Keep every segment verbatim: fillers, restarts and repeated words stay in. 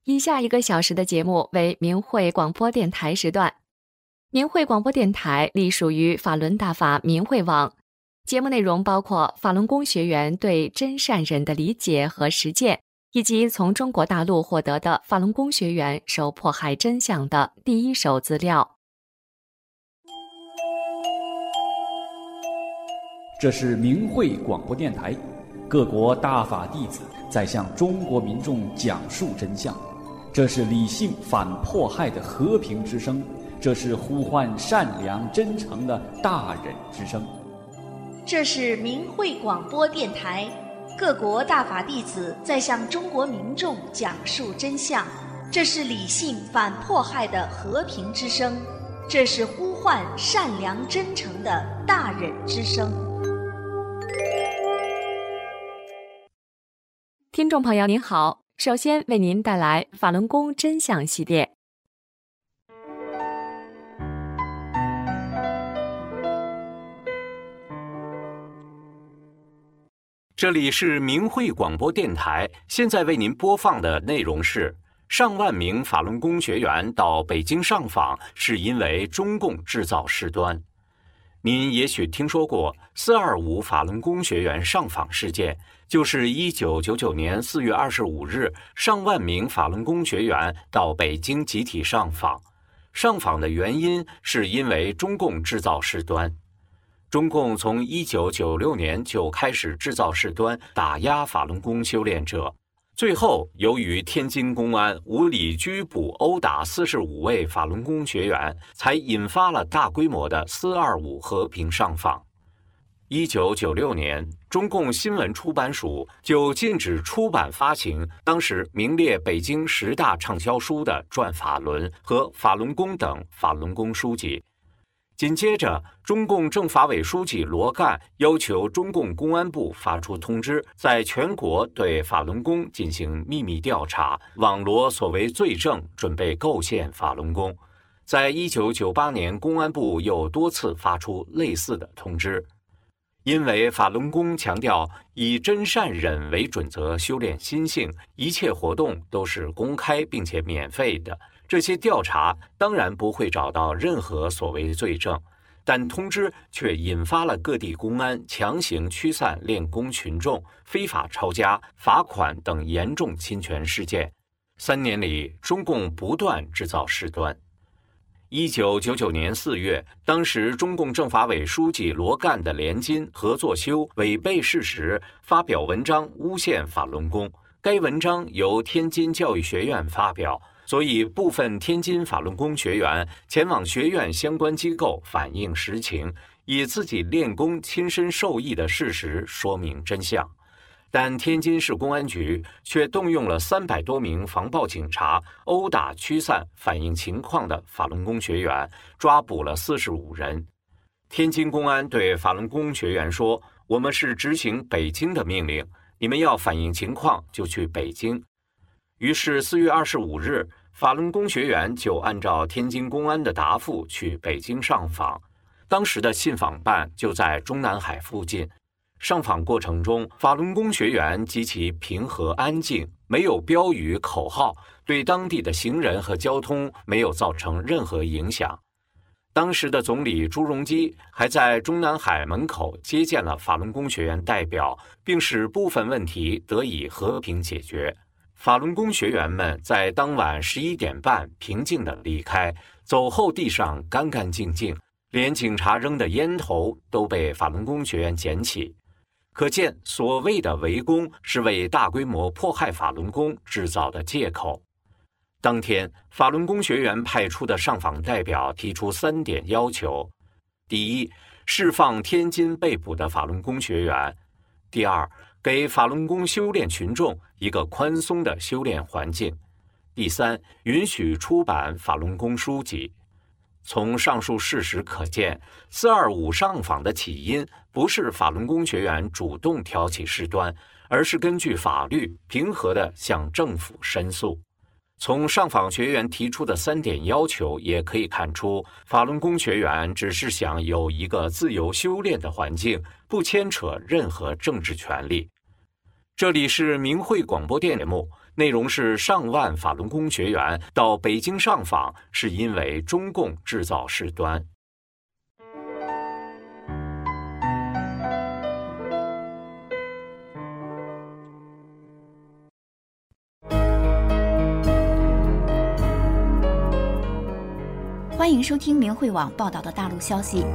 以下一个小时的节目为明慧广播电台时段。明慧广播电台隶属于法轮大法明慧网，节目内容包括法轮功学员对真善忍的理解和实践，以及从中国大陆获得的法轮功学员受迫害真相的第一手资料。 这是明慧广播电台，各国大法弟子在向中国民众讲述真相。这是理性反迫害的和平之声，这是呼唤善良真诚的大忍之声。 这是明慧广播电台，各国大法弟子在向中国民众讲述真相。这是理性反迫害的和平之声，这是呼唤善良真诚的大忍之声。 听众朋友您好，首先为您带来法轮功真相系列。 这里是明慧广播电台，现在为您播放的内容是：上万名法轮功学员到北京上访，是因为中共制造事端。您也许听说过四二五法轮功学员上访事件，就是一九九九年四月二十五日，上万名法轮功学员到北京集体上访。上访的原因是因为中共制造事端。中共从一九九六年就开始制造事端，打压法轮功修炼者。最后，由于天津公安无理拘捕、殴打四十五位法轮功学员，才引发了大规模的四二五和平上访。一九九六年，中共新闻出版署就禁止出版发行当时名列北京十大畅销书的《转法轮》和《法轮功》等法轮功书籍。紧接着，中共政法委书记罗干要求中共公安部发出通知，在全国对法轮功进行秘密调查，网罗所谓罪证，准备构陷法轮功。在一九九八年，公安部又多次发出类似的通知。因为法轮功强调以真善忍为准则修炼心性，一切活动都是公开并且免费的，这些调查当然不会找到任何所谓罪证，但通知却引发了各地公安强行驱散练功群众、非法抄家、罚款等严重侵权事件。三年里，中共不断制造事端。一九九九年四月，当时中共政法委书记罗干的连金、何作修违背事实发表文章诬陷法轮功，该文章由天津教育学院发表，所以部分天津法轮功学员前往学院相关机构反映实情，以自己练功亲身受益的事实说明真相。但天津市公安局却动用了三百多名防暴警察，殴打驱散反映情况的法轮功学员，抓捕了四十五人。天津公安对法轮功学员说：“我们是执行北京的命令，你们要反映情况就去北京。”于是四月二十五日，法轮功学员就按照天津公安的答复去北京上访。当时的信访办就在中南海附近。上访过程中，法轮功学员极其平和安静，没有标语口号，对当地的行人和交通没有造成任何影响。当时的总理朱镕基还在中南海门口接见了法轮功学员代表，并使部分问题得以和平解决。法轮功学员们在当晚十一点半平静地离开，走后地上干干净净，连警察扔的烟头都被法轮功学员捡起。可见，所谓的围攻是为大规模迫害法轮功制造的借口。当天，法轮功学员派出的上访代表提出三点要求：第一，释放天津被捕的法轮功学员；第二，给法轮功修炼群众一个宽松的修炼环境；第三，允许出版法轮功书籍。从上述事实可见，四二五上访的起因不是法轮功学员主动挑起事端，而是根据法律平和地向政府申诉。从上访学员提出的三点要求也可以看出，法轮功学员只是想有一个自由修炼的环境，不牵扯任何政治权利。这里是明慧广播电节目， 内容是上万法轮功学员到北京上访，是因为中共制造事端。 欢迎收听明慧网报道的大陆消息。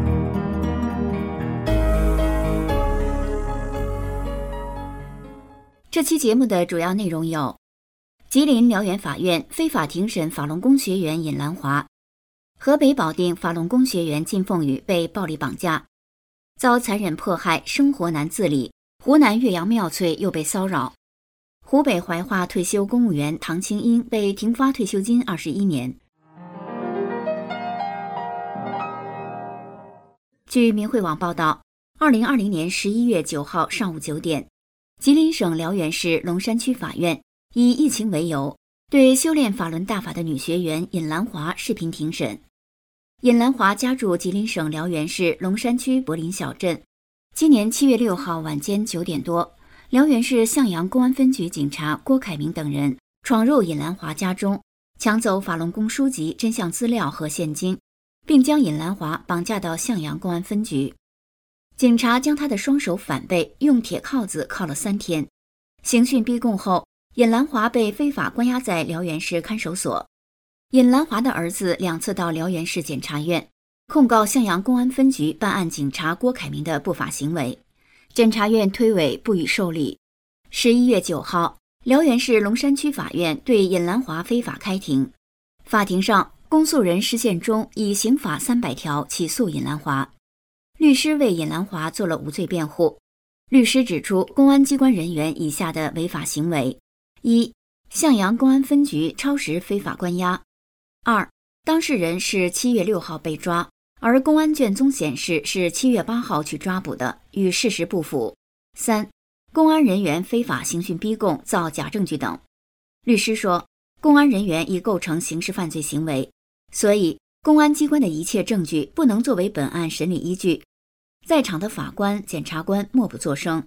这期节目的主要内容有：吉林辽源法院非法庭审法轮功学员尹兰华；河北保定法轮功学员靳凤宇被暴力绑架，遭残忍迫害，生活难自理；湖南岳阳妙翠又被骚扰；湖北怀化退休公务员唐青英被停发退休金二十一年。据明慧网报道，二零二零年十一月九号上午九点，吉林省辽源市龙山区法院以疫情为由，对修炼法轮大法的女学员尹兰华视频庭审。尹兰华家住吉林省辽源市龙山区柏林小镇。今年七月六号晚间九点多，辽源市向阳公安分局警察郭凯明等人闯入尹兰华家中，抢走法轮功书籍、真相资料和现金，并将尹兰华绑架到向阳公安分局。警察将他的双手反背，用铁铐子铐了三天。刑讯逼供后，尹兰华被非法关押在辽源市看守所。尹兰华的儿子两次到辽源市检察院控告向阳公安分局办案警察郭凯明的不法行为，检察院推诿不予受理。十一月九号，辽源市龙山区法院对尹兰华非法开庭。法庭上，公诉人施宪忠以刑法三百条起诉尹兰华，律师为尹兰华做了无罪辩护。律师指出公安机关人员以下的违法行为：一、向阳公安分局超时非法关押；二、当事人是七月六号被抓，而公安卷宗显示是七月八号去抓捕的，与事实不符；三、公安人员非法刑讯逼供，造假证据等。律师说，公安人员已构成刑事犯罪行为，所以公安机关的一切证据不能作为本案审理依据。在场的法官、检察官默不作声。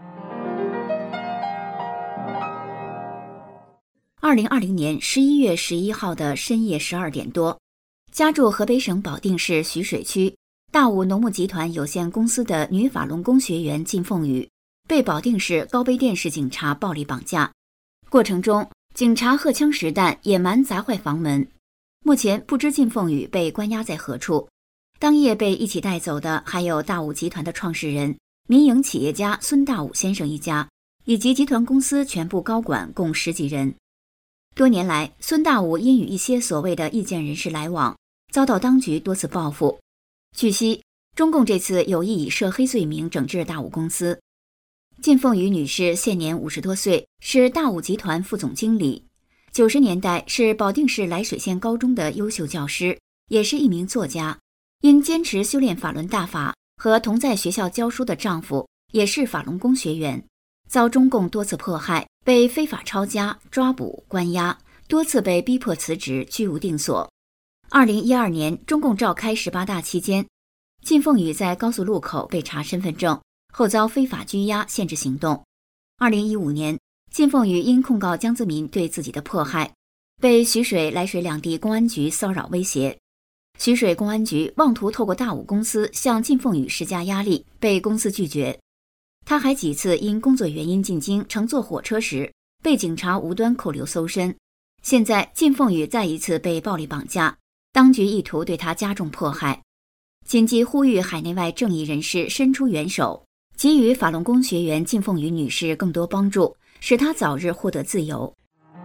二零二零年十一月十一号的深夜十二点多，家住河北省保定市徐水区大武农牧集团有限公司的女法轮功学员靳凤宇被保定市高碑店市警察暴力绑架，过程中警察荷枪实弹，野蛮砸坏房门。目前不知靳凤宇被关押在何处。当夜被一起带走的还有大武集团的创始人、民营企业家孙大武先生一家，以及集团公司全部高管共十几人。多年来，孙大武因与一些所谓的意见人士来往，遭到当局多次报复。据悉，中共这次有意以涉黑罪名整治大武公司。靳凤宇女士现年五十多岁，是大武集团副总经理。九十年代是保定市涞水县高中的优秀教师，也是一名作家。因坚持修炼法轮大法，和同在学校教书的丈夫也是法轮功学员，遭中共多次迫害，被非法抄家、抓捕、关押，多次被逼迫辞职、居无定所。二零一二年，中共召开十八大期间，靳凤宇在高速路口被查身份证，后遭非法拘押、限制行动。二零一五年，靳凤宇因控告江泽民对自己的迫害，被徐水、涞水两地公安局骚扰威胁。徐水公安局妄图透过大武公司向靳凤宇施加压力，被公司拒绝。他还几次因工作原因进京乘坐火车时，被警察无端扣留搜身。现在靳凤宇再一次被暴力绑架，当局意图对他加重迫害。紧急呼吁海内外正义人士伸出援手，给予法轮功学员靳凤宇女士更多帮助，使她早日获得自由。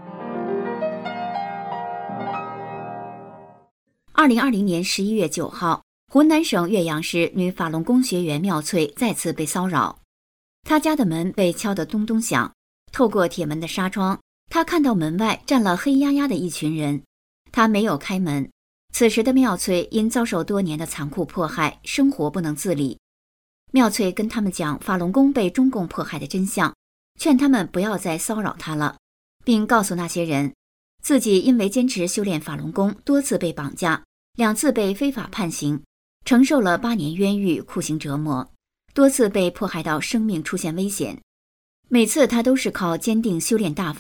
二零二零年十一月九号，湖南省岳阳市女法轮功学员妙翠再次被骚扰。她家的门被敲得咚咚响，透过铁门的纱窗，她看到门外站了黑压压的一群人。她没有开门。此时的妙翠因遭受多年的残酷迫害，生活不能自理。妙翠跟他们讲法轮功被中共迫害的真相，劝他们不要再骚扰她了，并告诉那些人，自己因为坚持修炼法轮功，多次被绑架，两次被非法判刑，承受了八年冤狱、酷刑折磨，多次被迫害到生命出现危险。每次他都是靠坚定修炼大法，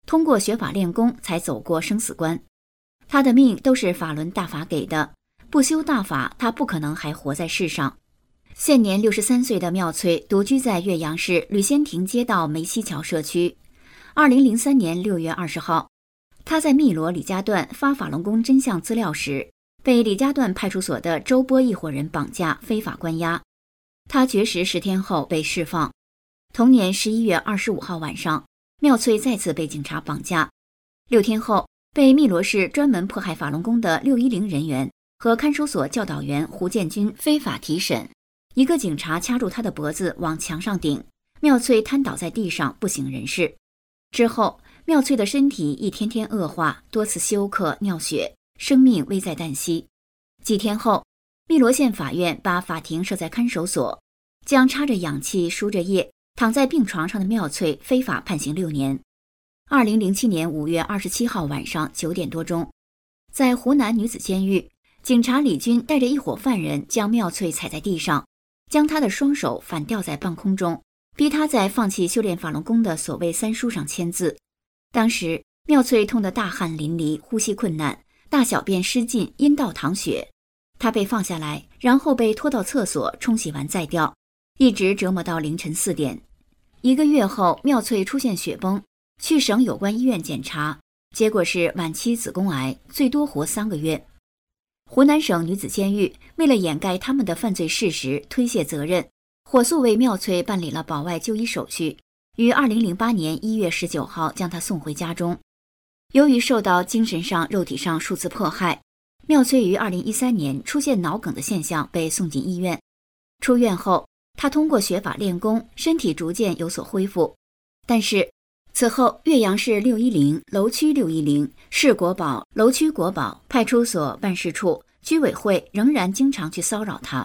通过学法练功才走过生死关。他的命都是法轮大法给的，不修大法，他不可能还活在世上。现年六十三岁的妙翠独居在岳阳市吕仙亭街道梅溪桥社区。二零零三年六月二十号，他在汨罗李家段发法轮功真相资料时，被李家段派出所的周波一伙人绑架非法关押。他绝食十天后被释放。同年十一月二十五号晚上，妙翠再次被警察绑架。六天后，被汨罗市专门迫害法轮功的六一零人员和看守所教导员胡建军非法提审。一个警察掐住他的脖子往墙上顶，妙翠瘫倒在地上不省人事。之后，妙翠的身体一天天恶化，多次休克尿血，生命危在旦夕。几天后，汨罗县法院把法庭设在看守所，将插着氧气输着液躺在病床上的妙翠非法判刑六年。二零零七年五月二十七号晚上九点多钟，在湖南女子监狱，警察李军带着一伙犯人将妙翠踩在地上，将她的双手反吊在半空中，逼她在放弃修炼法轮功的所谓三书上签字。当时妙翠痛得大汗淋漓，呼吸困难，大小便失禁，阴道淌血。她被放下来，然后被拖到厕所冲洗完再吊，一直折磨到凌晨四点。一个月后，妙翠出现血崩，去省有关医院检查，结果是晚期子宫癌，最多活三个月。湖南省女子监狱为了掩盖他们的犯罪事实，推卸责任，火速为妙翠办理了保外就医手续，于二零零八年一月十九号将她送回家中。由于受到精神上、肉体上数次迫害，妙翠于二零一三年出现脑梗的现象，被送进医院。出院后，她通过学法练功，身体逐渐有所恢复。但是此后，岳阳市六一零、楼区六一零、市国保、楼区国保、派出所、办事处、居委会仍然经常去骚扰他。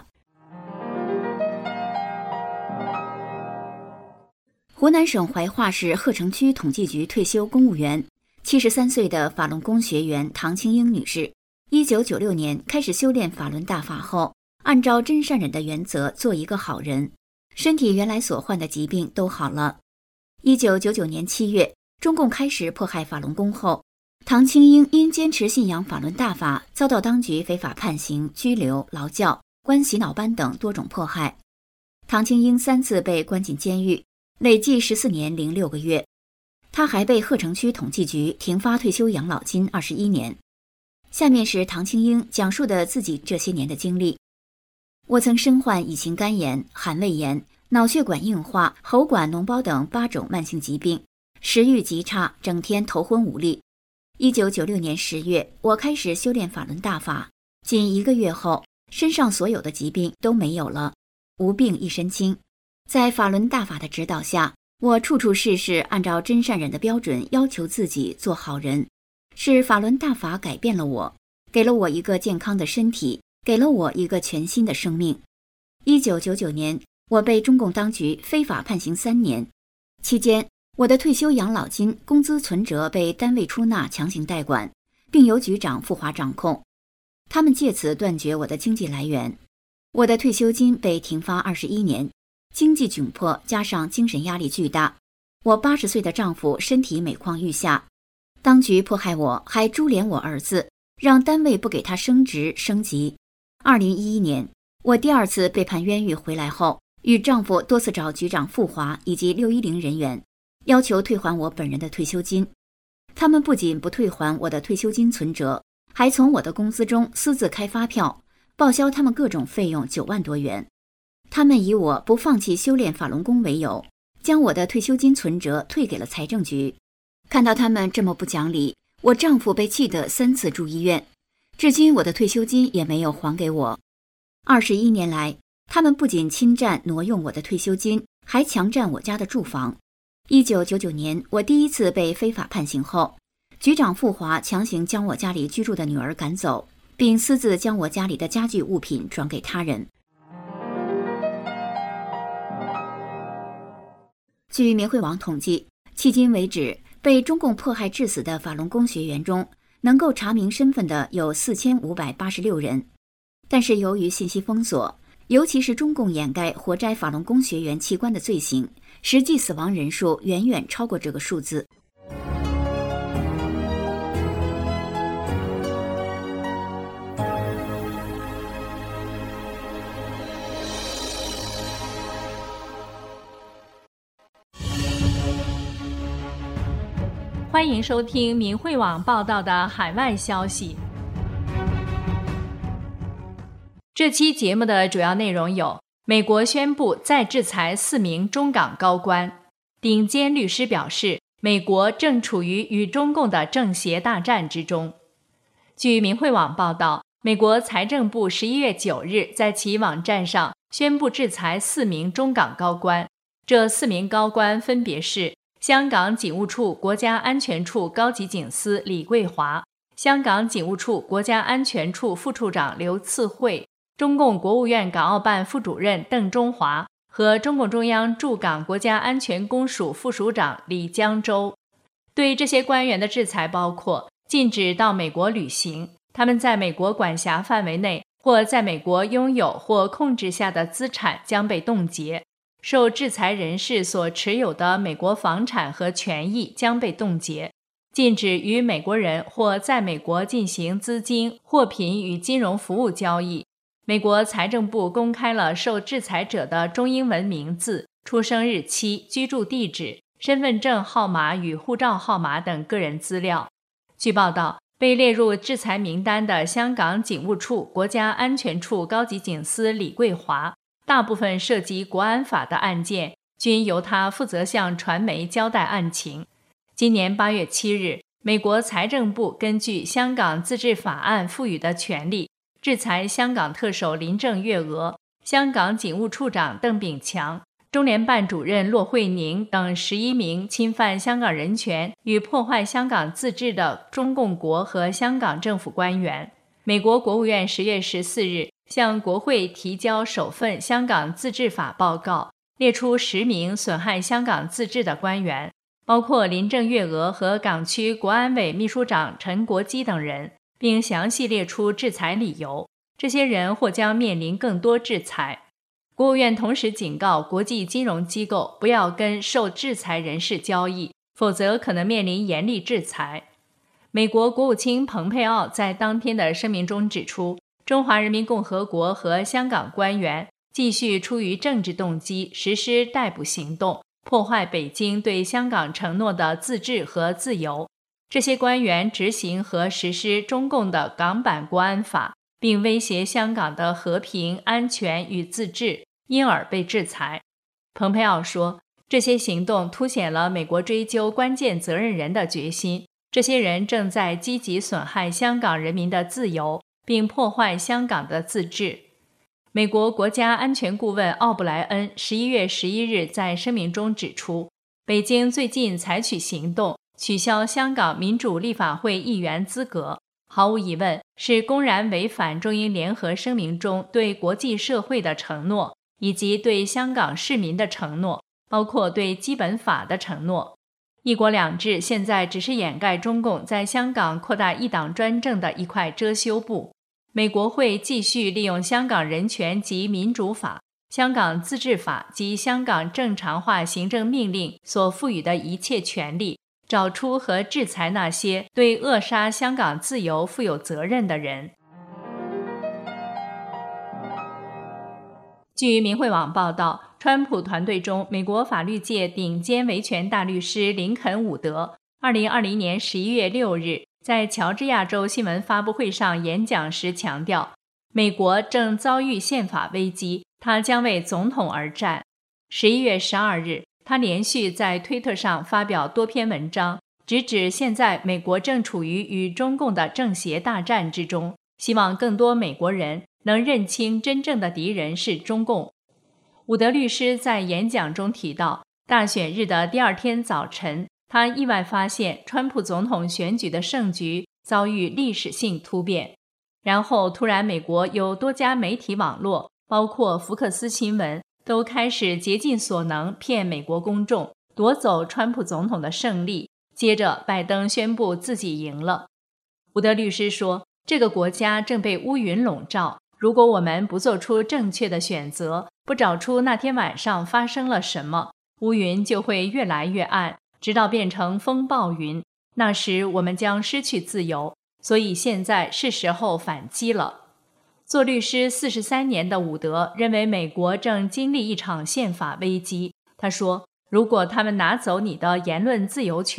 湖南省怀化市鹤城区统计局退休公务员，七十三岁的法轮功学员唐青英女士，一九九六年开始修炼法轮大法后，按照真善忍的原则做一个好人，身体原来所患的疾病都好了。一九九九年七月，中共开始迫害法轮功后，唐青英因坚持信仰法轮大法，遭到当局非法判刑、拘留、劳教、关洗脑班等多种迫害。唐青英三次被关进监狱，累计十四年零六个月。他还被鹤城区统计局停发退休养老金二十一年。下面是唐青英讲述的自己这些年的经历。我曾身患乙型肝炎、寒胃炎、脑血管硬化、喉管脓包等八种慢性疾病，食欲极差，整天头昏无力。一九九六年十月，我开始修炼法轮大法，仅一个月后，身上所有的疾病都没有了，无病一身轻。在法轮大法的指导下，我处处事事按照真善忍的标准要求自己做好人。是法轮大法改变了我，给了我一个健康的身体，给了我一个全新的生命。一九九九年，我被中共当局非法判刑三年，期间我的退休养老金、工资存折被单位出纳强行代管，并由局长赴华掌控，他们借此断绝我的经济来源。我的退休金被停发二十一年，经济窘迫加上精神压力巨大，我八十岁的丈夫身体每况愈下，当局迫害我，还株连我儿子，让单位不给他升职升级。二零一一年，我第二次被判冤狱回来后，与丈夫多次找局长赴华以及六一零人员，要求退还我本人的退休金。他们不仅不退还我的退休金存折，还从我的工资中私自开发票，报销他们各种费用九万多元。他们以我不放弃修炼法轮功为由，将我的退休金存折退给了财政局。看到他们这么不讲理，我丈夫被气得三次住医院，至今我的退休金也没有还给我。二十一年来，他们不仅侵占挪用我的退休金，还强占我家的住房。一九九九年，我第一次被非法判刑后，局长赴华强行将我家里居住的女儿赶走，并私自将我家里的家具物品转给他人。据明慧网统计，迄今为止，被中共迫害致死的法轮功学员中，能够查明身份的有四千五百八十六人。但是由于信息封锁，尤其是中共掩盖活摘法轮功学员器官的罪行，实际死亡人数远远超过这个数字。 欢迎收听明慧网报道的海外消息。这期节目的主要内容有：美国宣布再制裁四名中港高官，顶尖律师表示，美国正处于与中共的政协大战之中。据明慧网报道，美国财政部十一月九日在其网站上宣布制裁四名中港高官，这四名高官分别是香港警务处国家安全处高级警司李桂华、香港警务处国家安全处副处长刘赐慧、中共国务院港澳办副主任邓中华和中共中央驻港国家安全公署副署长李江洲。对这些官员的制裁包括禁止到美国旅行，他们在美国管辖范围内或在美国拥有或控制下的资产将被冻结，受制裁人士所持有的美国房产和权益将被冻结，禁止与美国人或在美国进行资金、货品与金融服务交易。美国财政部公开了受制裁者的中英文名字、出生日期、居住地址、身份证号码与护照号码等个人资料。据报道，被列入制裁名单的香港警务处国家安全处高级警司李桂华，大部分涉及国安法的案件均由他负责向传媒交代案情。今年八月七日，美国财政部根据香港自治法案赋予的权利，制裁香港特首林郑月娥、香港警务处长邓炳强、中联办主任骆惠宁等十一名侵犯香港人权与破坏香港自治的中共国和香港政府官员。美国国务院十月十四日向国会提交首份香港自治法报告，列出十名损害香港自治的官员，包括林郑月娥和港区国安委秘书长陈国基等人，并详细列出制裁理由，这些人或将面临更多制裁。国务院同时警告国际金融机构不要跟受制裁人士交易，否则可能面临严厉制裁。美国国务卿蓬佩奥在当天的声明中指出，中华人民共和国和香港官员继续出于政治动机实施逮捕行动，破坏北京对香港承诺的自治和自由。这些官员执行和实施中共的港版国安法，并威胁香港的和平、安全与自治，因而被制裁。蓬佩奥说，这些行动凸显了美国追究关键责任人的决心，这些人正在积极损害香港人民的自由，并破坏香港的自治。美国国家安全顾问奥布莱恩十一月十一日在声明中指出，北京最近采取行动，取消香港民主立法会议员资格，毫无疑问是公然违反中英联合声明中对国际社会的承诺，以及对香港市民的承诺，包括对基本法的承诺。一国两制现在只是掩盖中共在香港扩大一党专政的一块遮羞布。美国会继续利用香港人权及民主法、香港自治法及香港正常化行政命令所赋予的一切权利，找出和制裁那些对扼杀香港自由负有责任的人。据明慧网报道，川普团队中美国法律界顶尖维权大律师林肯·伍德二零二零年十一月六日在乔治亚州新闻发布会上演讲时强调，美国正遭遇宪法危机，他将为总统而战。十一月十二日，他连续在推特上发表多篇文章，直指现在美国正处于与中共的政协大战之中，希望更多美国人能认清真正的敌人是中共。伍德律师在演讲中提到，大选日的第二天早晨，他意外发现川普总统选举的胜局遭遇历史性突变。然后突然美国有多家媒体网络，包括福克斯新闻，都开始竭尽所能骗美国公众，夺走川普总统的胜利。接着拜登宣布自己赢了。伍德律师说，这个国家正被乌云笼罩，如果我们不做出正确的选择，不找出那天晚上发生了什么，乌云就会越来越暗，直到变成风暴云，那时我们将失去自由，所以现在是时候反击了。做律师四十三年的伍德认为美国正经历一场宪法危机。他说，如果他们拿走你的言论自由权，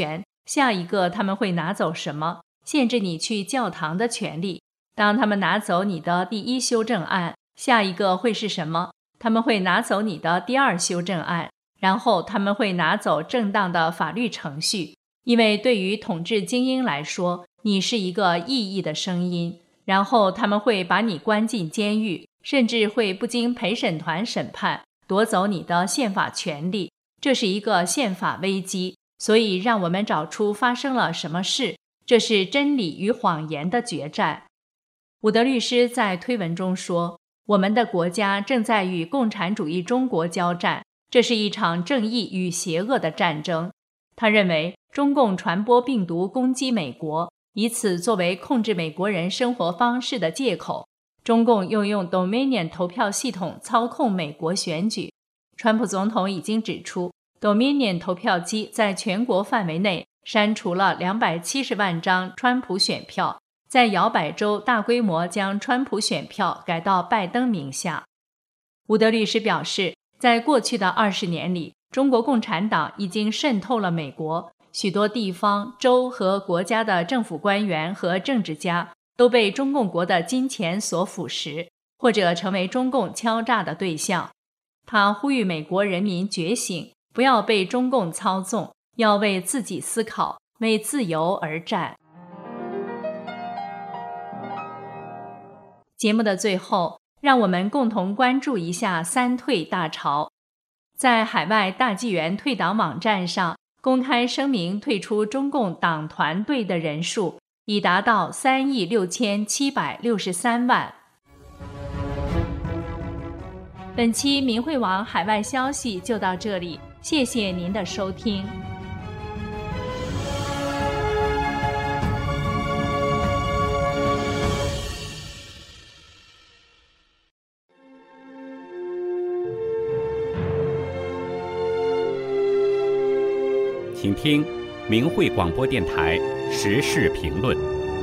下一个他们会拿走什么？限制你去教堂的权利。当他们拿走你的第一修正案，下一个会是什么？他们会拿走你的第二修正案，然后他们会拿走正当的法律程序。因为对于统治精英来说，你是一个异议的声音。然后他们会把你关进监狱，甚至会不经陪审团审判，夺走你的宪法权利。这是一个宪法危机，所以让我们找出发生了什么事。这是真理与谎言的决战。伍德律师在推文中说，我们的国家正在与共产主义中国交战，这是一场正义与邪恶的战争。他认为中共传播病毒攻击美国，以此作为控制美国人生活方式的借口。中共又用 Dominion 投票系统操控美国选举。川普总统已经指出， Dominion 投票机在全国范围内删除了两百七十万张川普选票，在摇摆州大规模将川普选票改到拜登名下。伍德律师表示，在过去的二十年里，中国共产党已经渗透了美国，许多地方、州和国家的政府官员和政治家都被中共国的金钱所腐蚀，或者成为中共敲诈的对象。他呼吁美国人民觉醒，不要被中共操纵，要为自己思考，为自由而战。节目的最后，让我们共同关注一下三退大潮。在海外大纪元退党网站上公开声明退出中共党团队的人数已达到三亿六千七百六十三万。本期明慧网海外消息就到这里，谢谢您的收听。 请听明慧广播电台时事评论。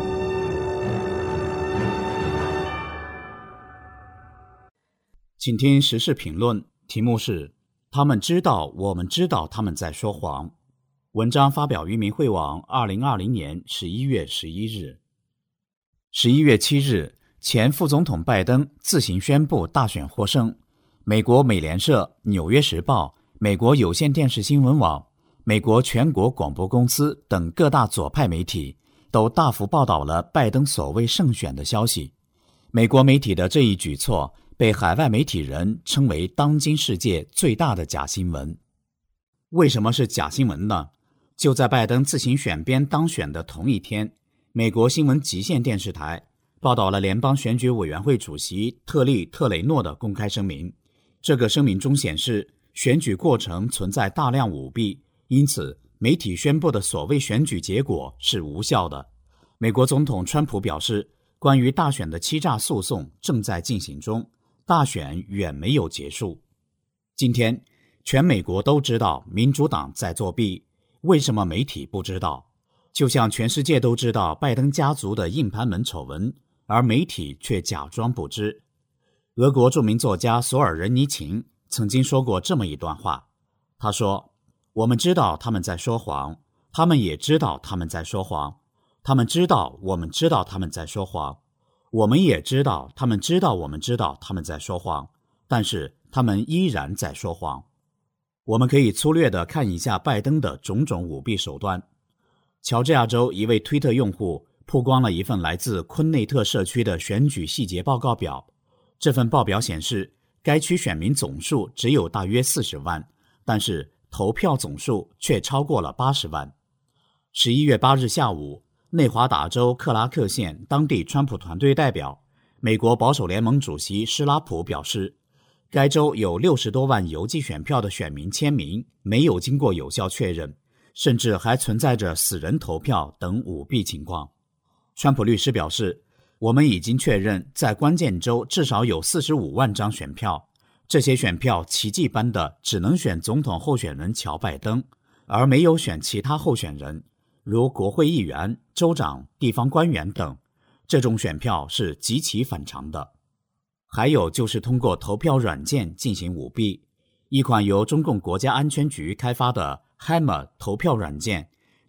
请听时事评论，题目是他们知道我们知道他们在说谎。文章发表于明慧网二零二零年十一月十一日。十一月七日，前副总统拜登自行宣布大选获胜。美国美联社、纽约时报、美国有线电视新闻网、美国全国广播公司等各大左派媒体都大幅报道了拜登所谓胜选的消息。美国媒体的这一举措被海外媒体人称为当今世界最大的假新闻。为什么是假新闻呢？就在拜登自行选边当选的同一天，美国新闻极限电视台报道了联邦选举委员会主席特利·特雷诺的公开声明。这个声明中显示，选举过程存在大量舞弊，因此媒体宣布的所谓选举结果是无效的。美国总统川普表示，关于大选的欺诈诉讼正在进行中，大选远没有结束。今天，全美国都知道民主党在作弊，为什么媒体不知道？就像全世界都知道拜登家族的硬盘门丑闻，而媒体却假装不知。俄国著名作家索尔仁尼琴曾经说过这么一段话，他说：我们知道他们在说谎，他们也知道他们在说谎，他们知道我们知道他们在说谎，我们也知道他们知道我们知道他们在说谎，但是他们依然在说谎。我们可以粗略地看一下拜登的种种舞弊手段。乔治亚州一位推特用户曝光了一份来自昆内特社区的选举细节报告表。这份报表显示，该区选民总数只有大约四十万，但是投票总数却超过了八十万。十一月八日下午，内华达州克拉克县当地川普团队代表、美国保守联盟主席施拉普表示，该州有六十多万邮寄选票的选民签名没有经过有效确认，甚至还存在着死人投票等舞弊情况。川普律师表示，我们已经确认在关键州至少有四十五万张选票，这些选票奇迹般的只能选总统候选人乔拜登，而没有选其他候选人，如国会议员、州长、地方官员等。这种选票是极其反常的。还有就是通过投票软件进行舞弊。一款由中共国家安全局开发的 Hammer 投票软件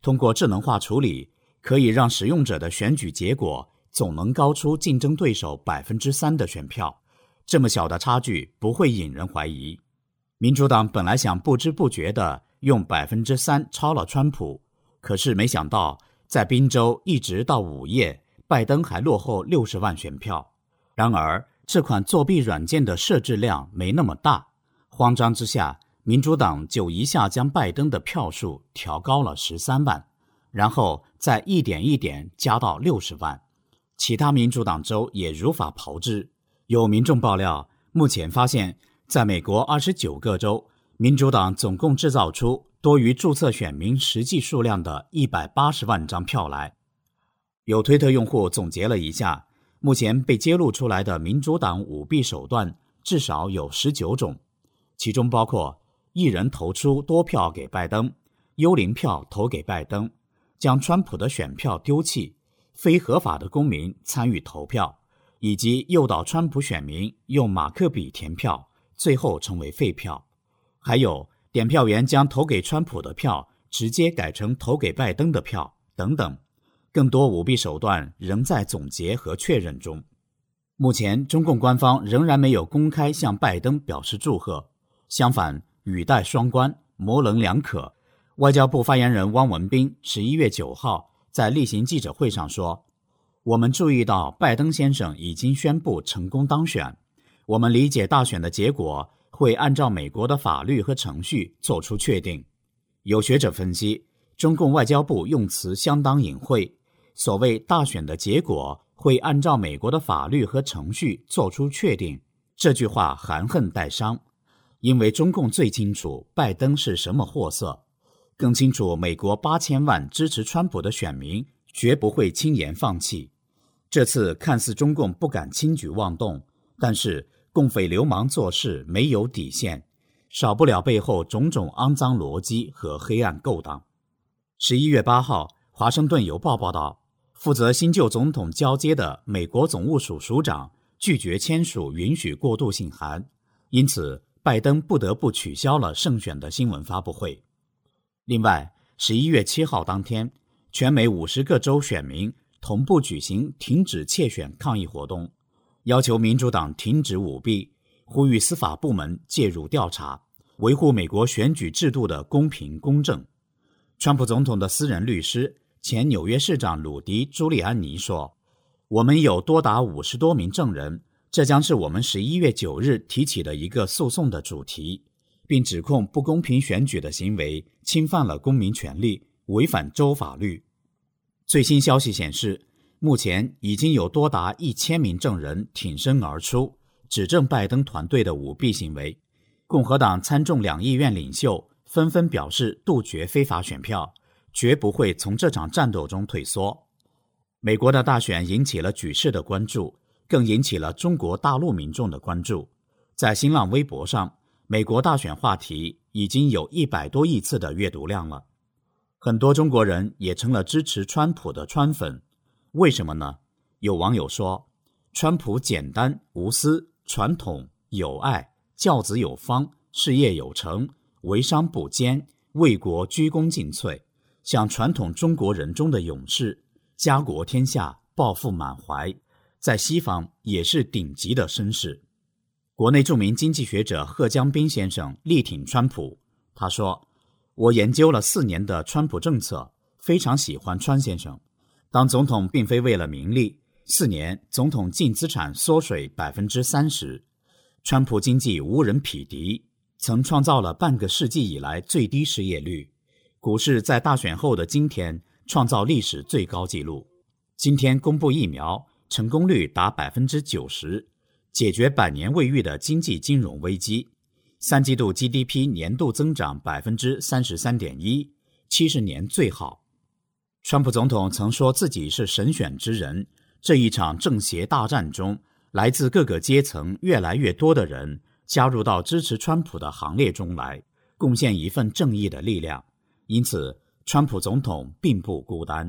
通过智能化处理，可以让使用者的选举结果总能高出竞争对手 百分之三 的选票。这么小的差距不会引人怀疑。民主党本来想不知不觉地用 百分之三 超了川普，可是没想到在宾州一直到午夜，拜登还落后六十万选票。然而这款作弊软件的设置量没那么大，慌张之下，民主党就一下将拜登的票数调高了十三万，然后再一点一点加到六十万。其他民主党州也如法炮制。有民众爆料，目前发现在美国二十九个州，民主党总共制造出多于注册选民实际数量的一百八十万张票来。有推特用户总结了一下，目前被揭露出来的民主党舞弊手段至少有十九种，其中包括一人投出多票给拜登，幽灵票投给拜登，将川普的选票丢弃，非合法的公民参与投票，以及诱导川普选民用马克笔填票，最后成为废票。还有点票员将投给川普的票直接改成投给拜登的票等等。更多舞弊手段仍在总结和确认中。目前中共官方仍然没有公开向拜登表示祝贺，相反语带双关，模棱两可。外交部发言人汪文斌十一月九号在例行记者会上说，我们注意到拜登先生已经宣布成功当选，我们理解大选的结果会按照美国的法律和程序做出确定。有学者分析，中共外交部用词相当隐晦，所谓大选的结果会按照美国的法律和程序做出确定，这句话含恨带伤，因为中共最清楚拜登是什么货色，更清楚美国八千万支持川普的选民绝不会轻言放弃。这次看似中共不敢轻举妄动，但是共匪流氓做事没有底线，少不了背后种种肮脏逻辑和黑暗勾当。十一月八号，华盛顿邮报报道，负责新旧总统交接的美国总务署署长拒绝签署允许过渡信函，因此拜登不得不取消了胜选的新闻发布会。另外，十一月七号当天，全美五十个州选民同步举行停止窃选抗议活动，要求民主党停止舞弊，呼吁司法部门介入调查，维护美国选举制度的公平公正。川普总统的私人律师前纽约市长鲁迪·朱利安尼说，我们有多达五十多名证人，这将是我们十一月九日提起的一个诉讼的主题，并指控不公平选举的行为侵犯了公民权利，违反州法律。最新消息显示，目前已经有多达一千名证人挺身而出，指证拜登团队的舞弊行为。共和党参众两议院领袖纷纷表示杜绝非法选票，绝不会从这场战斗中退缩。美国的大选引起了举世的关注，更引起了中国大陆民众的关注。在新浪微博上，美国大选话题已经有一百多亿次的阅读量了。很多中国人也成了支持川普的川粉。为什么呢？有网友说，川普简单、无私、传统、有爱、教子有方、事业有成、为商不奸、为国鞠躬尽瘁，像传统中国人中的勇士，家国天下，抱负满怀，在西方也是顶级的绅士。国内著名经济学者贺江斌先生力挺川普，他说，我研究了四年的川普政策，非常喜欢川先生。当总统并非为了名利，四年总统净资产缩水 百分之三十， 川普经济无人匹敌，曾创造了半个世纪以来最低失业率，股市在大选后的今天创造历史最高纪录。今天公布疫苗，成功率达 百分之九十， 解决百年未遇的经济金融危机。三季度 G D P 年度增长 百分之三十三点一， 七十年最好。川普总统曾说自己是神选之人，这一场正邪大战中，来自各个阶层越来越多的人加入到支持川普的行列中来，贡献一份正义的力量。因此，川普总统并不孤单。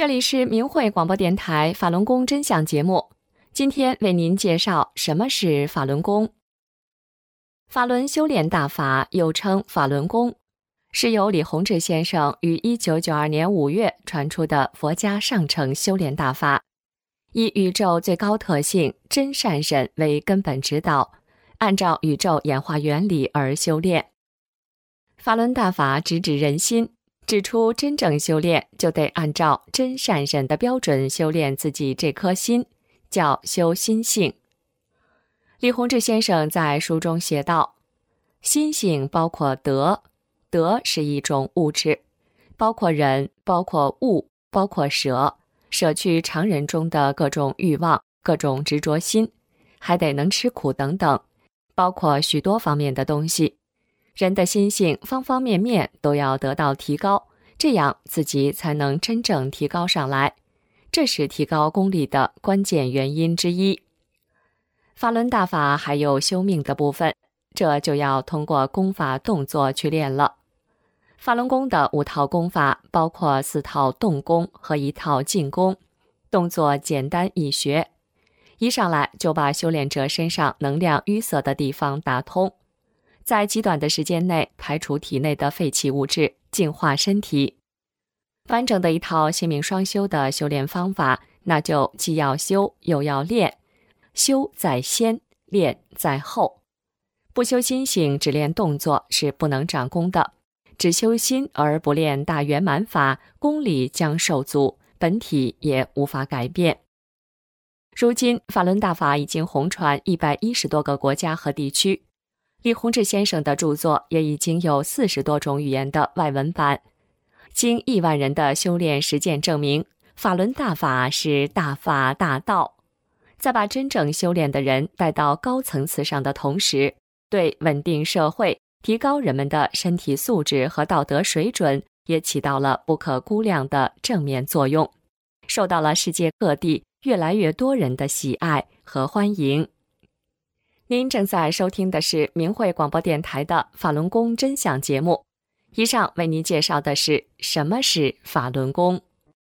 这里是明慧广播电台法轮功真相节目，今天为您介绍什么是法轮功。法轮修炼大法又称法轮功，是由李洪志先生于一九九二年五月传出的佛家上乘修炼大法，以宇宙最高特性真善忍为根本指导，按照宇宙演化原理而修炼。法轮大法直指人心，指出真正修炼就得按照真善忍的标准修炼自己这颗心，叫修心性。李洪志先生在书中写道，心性包括德，德是一种物质，包括人，包括物，包括舍，舍去常人中的各种欲望、各种执着心，还得能吃苦等等，包括许多方面的东西。人的心性方方面面都要得到提高，这样自己才能真正提高上来，这是提高功力的关键原因之一。法轮大法还有修命的部分，这就要通过功法动作去练了。法轮功的五套功法包括四套动功和一套静功，动作简单易学，一上来就把修炼者身上能量淤塞的地方打通，在极短的时间内排除体内的废弃物质，净化身体。完整的一套性命双修的修炼方法，那就既要修又要练，修在先，练在后。不修心性，只练动作是不能长功的，只修心而不练大圆满法，功力将受阻，本体也无法改变。如今法轮大法已经红传一百一十多个国家和地区，李洪志先生的著作也已经有四十多种语言的外文版。经亿万人的修炼实践证明，法轮大法是大法大道。在把真正修炼的人带到高层次上的同时，对稳定社会、提高人们的身体素质和道德水准也起到了不可估量的正面作用，受到了世界各地越来越多人的喜爱和欢迎。您正在收听的是明慧广播电台的法轮功真相节目，以上为您介绍的是什么是法轮功。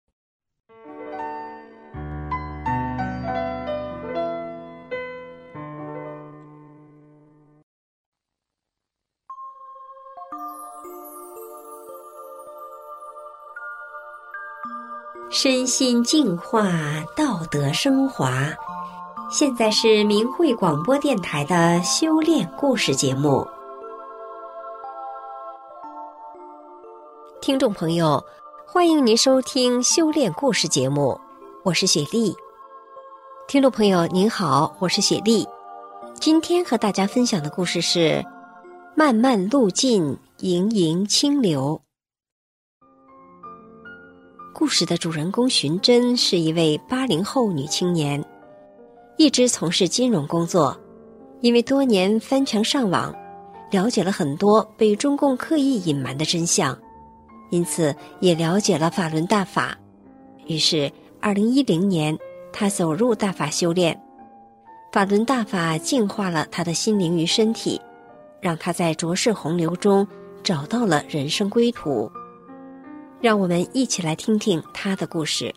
身心净化，道德升华。现在是明慧广播电台的修炼故事节目。听众朋友，欢迎您收听修炼故事节目，我是雪莉。听众朋友您好，我是雪莉。今天和大家分享的故事是漫漫路尽，盈盈清流。故事的主人公寻真是一位八零后女青年，一直从事金融工作，因为多年翻墙上网，了解了很多被中共刻意隐瞒的真相，因此也了解了法轮大法。于是二零一零年她走入大法修炼，法轮大法净化了她的心灵与身体，让她在浊世洪流中找到了人生归途。让我们一起来听听她的故事。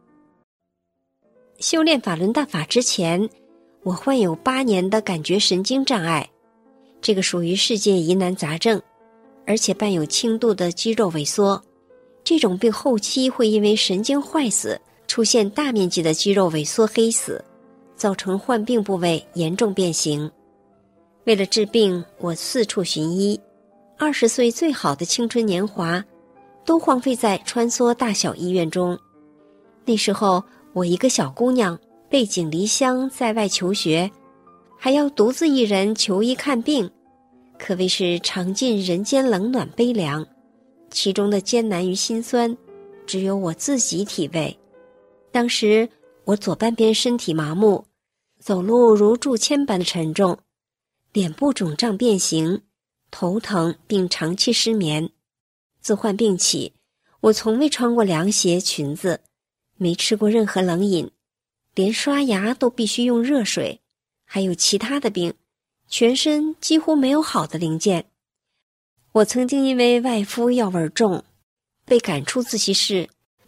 修炼法轮大法之前，我患有八年的感觉神经障碍，这个属于世界疑难杂症，而且伴有轻度的肌肉萎缩。这种病后期会因为神经坏死，出现大面积的肌肉萎缩黑死，造成患病部位严重变形。为了治病，我四处寻医，二十岁最好的青春年华都荒废在穿梭大小医院中。那时候我一个小姑娘，背井离乡在外求学，还要独自一人求医看病，可谓是尝尽人间冷暖悲凉，其中的艰难与辛酸只有我自己体味。当时我左半边身体麻木，走路如铸铅般的沉重，脸部肿胀变形，头疼并长期失眠。自患病起，我从未穿过凉鞋裙子，没吃过任何冷饮，连刷牙都必须用热水，还有其他的病，全身几乎没有好的零件。我曾经因为外敷药味重，被赶出自习室，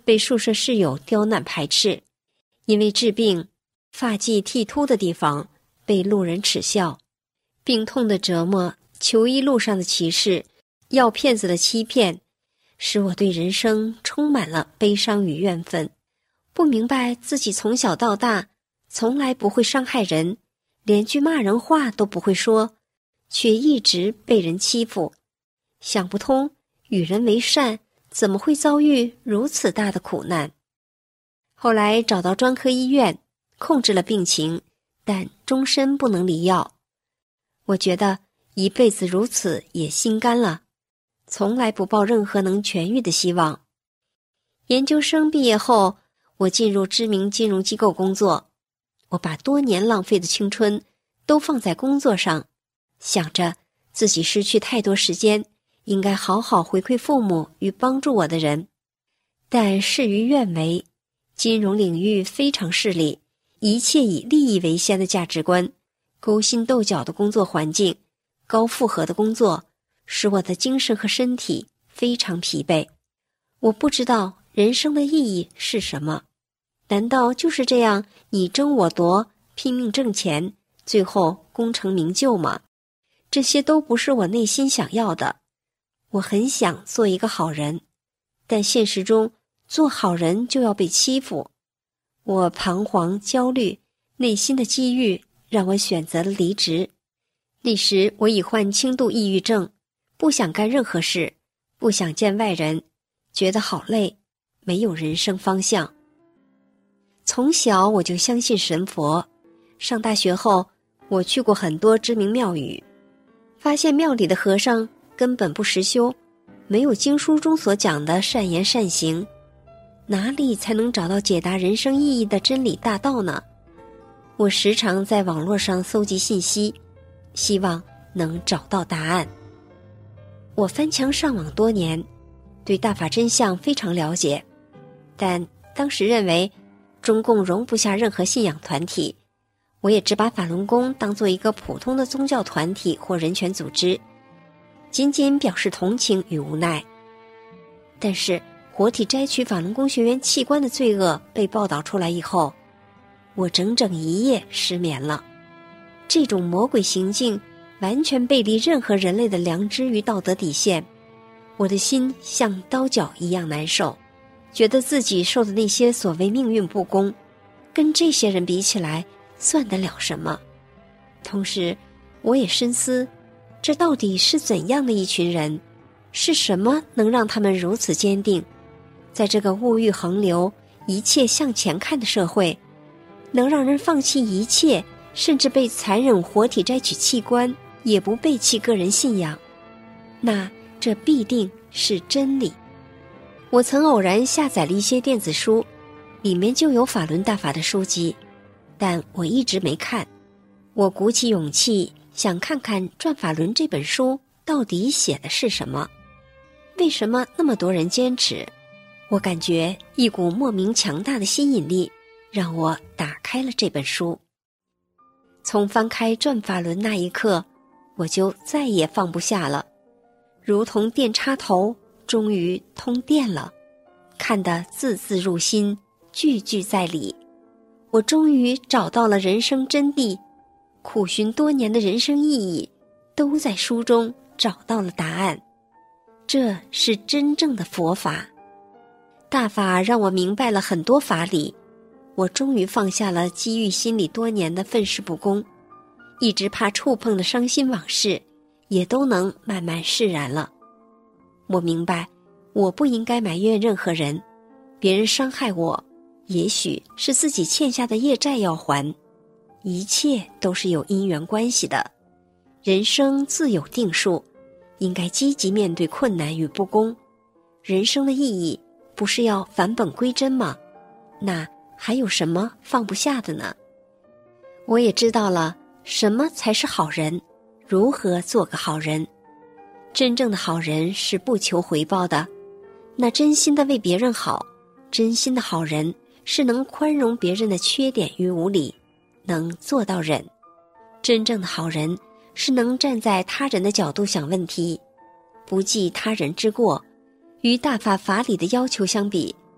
被宿舍室友刁难排斥，因为治病发髻剃秃的地方被路人耻笑，病痛的折磨，求医路上的歧视，药骗子的欺骗，使我对人生充满了悲伤与怨愤。不明白自己从小到大从来不会伤害人，连句骂人话都不会说，却一直被人欺负。想不通与人为善怎么会遭遇如此大的苦难。后来找到专科医院，控制了病情，但终身不能离药。我觉得一辈子如此也心甘了，从来不抱任何能痊愈的希望。研究生毕业后，我进入知名金融机构工作，我把多年浪费的青春都放在工作上，想着自己失去太多时间，应该好好回馈父母与帮助我的人。但事与愿违，金融领域非常势利，一切以利益为先的价值观，勾心斗角的工作环境，高负荷的工作，使我的精神和身体非常疲惫。我不知道人生的意义是什么？难道就是这样你争我夺，拼命挣钱，最后功成名就吗？这些都不是我内心想要的。我很想做一个好人，但现实中做好人就要被欺负。我彷徨焦虑，内心的机遇让我选择了离职。那时我已患轻度抑郁症，不想干任何事，不想见外人，觉得好累，没有人生方向。从小我就相信神佛，上大学后我去过很多知名庙宇，发现庙里的和尚根本不实修，没有经书中所讲的善言善行，哪里才能找到解答人生意义的真理大道呢？我时常在网络上搜集信息，希望能找到答案。我翻墙上网多年，对大法真相非常了解，但当时认为中共容不下任何信仰团体，我也只把法轮功当作一个普通的宗教团体或人权组织，仅仅表示同情与无奈。但是活体摘取法轮功学员器官的罪恶被报道出来以后，我整整一夜失眠了。这种魔鬼行径完全背离任何人类的良知与道德底线，我的心像刀绞一样难受，觉得自己受的那些所谓命运不公，跟这些人比起来算得了什么？同时我也深思，这到底是怎样的一群人？是什么能让他们如此坚定？在这个物欲横流、一切向前看的社会，能让人放弃一切，甚至被残忍活体摘取器官，也不背弃个人信仰，那这必定是真理。我曾偶然下载了一些电子书，里面就有法轮大法的书籍，但我一直没看。我鼓起勇气想看看《转法轮》这本书到底写的是什么，为什么那么多人坚持？我感觉一股莫名强大的吸引力让我打开了这本书。从翻开《转法轮》那一刻，我就再也放不下了，如同电插头终于通电了，看得字字入心，句句在理。我终于找到了人生真谛，苦寻多年的人生意义都在书中找到了答案。这是真正的佛法。大法让我明白了很多法理，我终于放下了积郁心里多年的愤世不公，一直怕触碰的伤心往事也都能慢慢释然了。我明白我不应该埋怨任何人，别人伤害我也许是自己欠下的业债要还，一切都是有因缘关系的，人生自有定数，应该积极面对困难与不公。人生的意义不是要返本归真吗？那还有什么放不下的呢？我也知道了什么才是好人，如何做个好人。真正的好人是不求回报的，那真心的为别人好，真心的好人是能宽容别人的缺点与无理，能做到忍。真正的好人是能站在他人的角度想问题，不计他人之过。与大法法理的要求相比，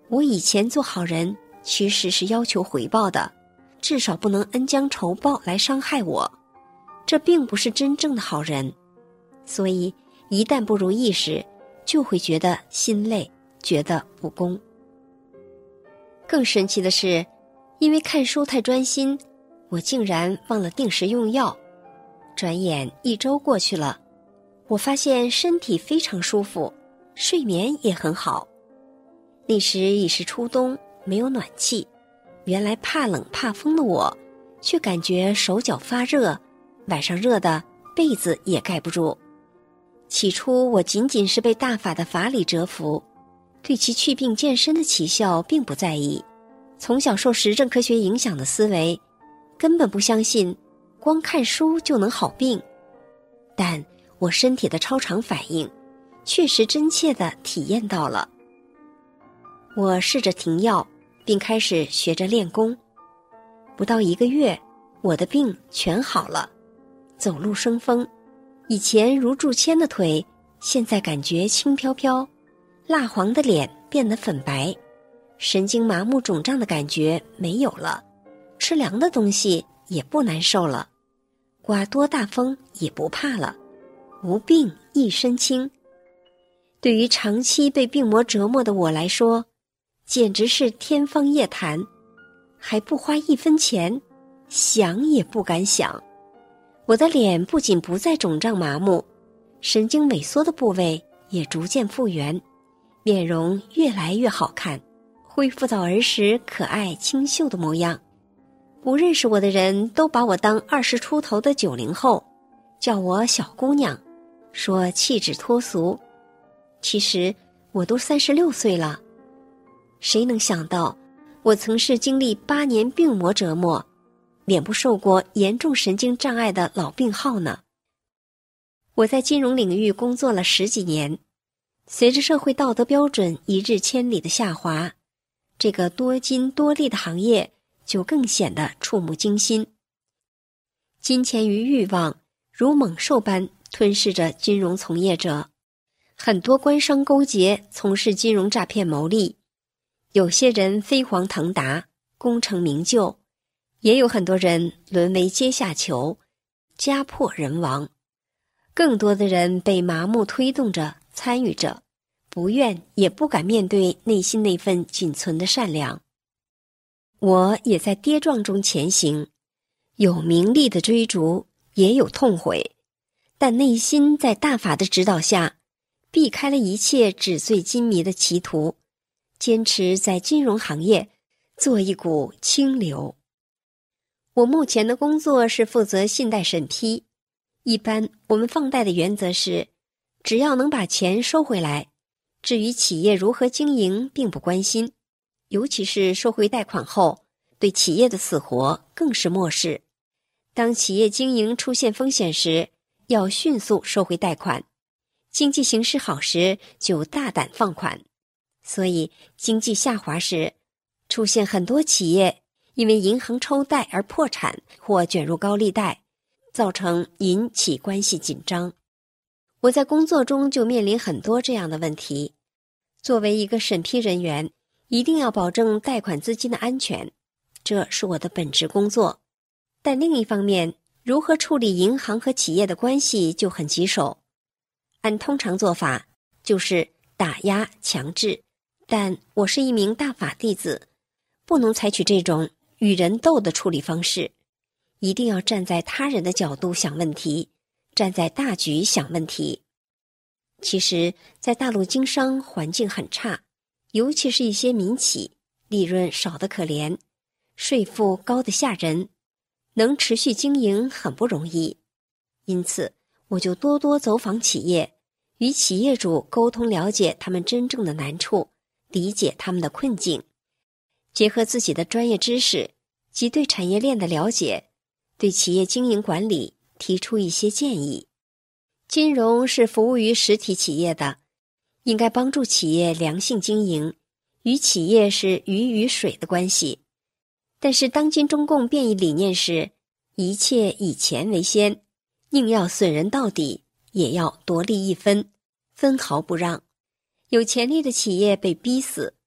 我以前做好人其实是要求回报的，至少不能恩将仇报来伤害我，这并不是真正的好人。所以一旦不如意时，就会觉得心累，觉得不公。更神奇的是，因为看书太专心，我竟然忘了定时用药。转眼一周过去了，我发现身体非常舒服，睡眠也很好。那时已是初冬，没有暖气，原来怕冷怕风的我，却感觉手脚发热，晚上热的被子也盖不住。起初我仅仅是被大法的法理折服，对其祛病健身的奇效并不在意。从小受实证科学影响的思维，根本不相信光看书就能好病。但我身体的超常反应，确实真切地体验到了。我试着停药，并开始学着练功。不到一个月，我的病全好了，走路生风。以前如竹签的腿，现在感觉轻飘飘，蜡黄的脸变得粉白，神经麻木肿胀的感觉没有了，吃凉的东西也不难受了，刮多大风也不怕了，无病一身轻。对于长期被病魔折磨的我来说，简直是天方夜谭，还不花一分钱，想也不敢想。我的脸不仅不再肿胀麻木，神经萎缩的部位也逐渐复原，面容越来越好看，恢复到儿时可爱清秀的模样。不认识我的人都把我当二十出头的九零后，叫我小姑娘，说气质脱俗。其实我都三十六岁了。谁能想到，我曾是经历八年病魔折磨，脸部受过严重神经障碍的老病号呢？我在金融领域工作了十几年，随着社会道德标准一日千里的下滑，这个多金多利的行业就更显得触目惊心。金钱与欲望如猛兽般吞噬着金融从业者，很多官商勾结，从事金融诈骗牟利。有些人飞黄腾达，功成名就，也有很多人沦为阶下囚，家破人亡。更多的人被麻木推动着，参与着，不愿也不敢面对内心那份仅存的善良。我也在跌撞中前行，有名利的追逐，也有痛悔，但内心在大法的指导下，避开了一切纸醉金迷的歧途，坚持在金融行业做一股清流。我目前的工作是负责信贷审批，一般我们放贷的原则是，只要能把钱收回来，至于企业如何经营并不关心，尤其是收回贷款后，对企业的死活更是漠视。当企业经营出现风险时，要迅速收回贷款，经济形势好时就大胆放款。所以经济下滑时，出现很多企业因为银行抽贷而破产或卷入高利贷，造成银企关系紧张。我在工作中就面临很多这样的问题。作为一个审批人员，一定要保证贷款资金的安全，这是我的本职工作。但另一方面，如何处理银行和企业的关系就很棘手。按通常做法，就是打压强制，但我是一名大法弟子，不能采取这种与人斗的处理方式，一定要站在他人的角度想问题，站在大局想问题。其实，在大陆经商环境很差，尤其是一些民企，利润少得可怜，税负高得吓人，能持续经营很不容易。因此，我就多多走访企业，与企业主沟通，了解他们真正的难处，理解他们的困境，结合自己的专业知识及对产业链的了解，对企业经营管理提出一些建议。金融是服务于实体企业的，应该帮助企业良性经营，与企业是鱼与水的关系。但是当今中共变异理念是，一切以钱为先，宁要损人到底，也要夺利一分，分毫不让。有潜力的企业被逼死，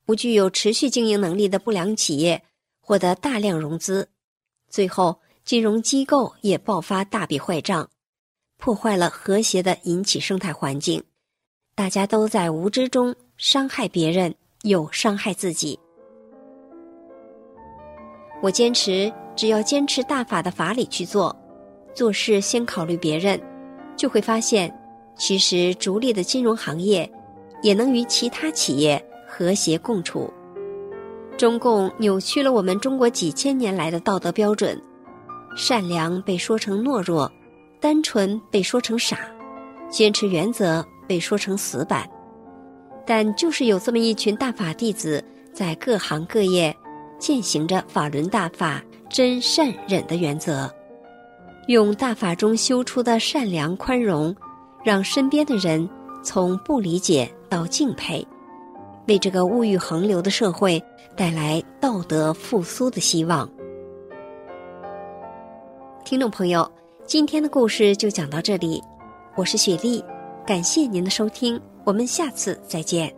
不具有持续经营能力的不良企业获得大量融资，最后金融机构也爆发大笔坏账，破坏了和谐的银企生态环境，大家都在无知中伤害别人，又伤害自己。我坚持，只要坚持大法的法理去做，做事先考虑别人，就会发现，其实逐利的金融行业也能与其他企业和谐共处。中共扭曲了我们中国几千年来的道德标准，善良被说成懦弱，单纯被说成傻，坚持原则被说成死板。但就是有这么一群大法弟子，在各行各业践行着法轮大法真善忍的原则，用大法中修出的善良宽容，让身边的人从不理解到敬佩，为这个物欲横流的社会带来道德复苏的希望。听众朋友，今天的故事就讲到这里，我是雪莉，感谢您的收听，我们下次再见。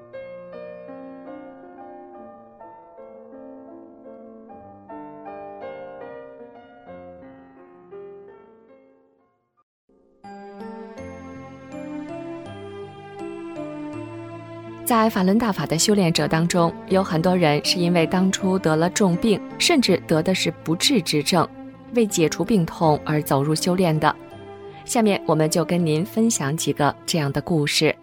在法轮大法的修炼者当中，有很多人是因为当初得了重病，甚至得的是不治之症，为解除病痛而走入修炼的。下面我们就跟您分享几个这样的故事。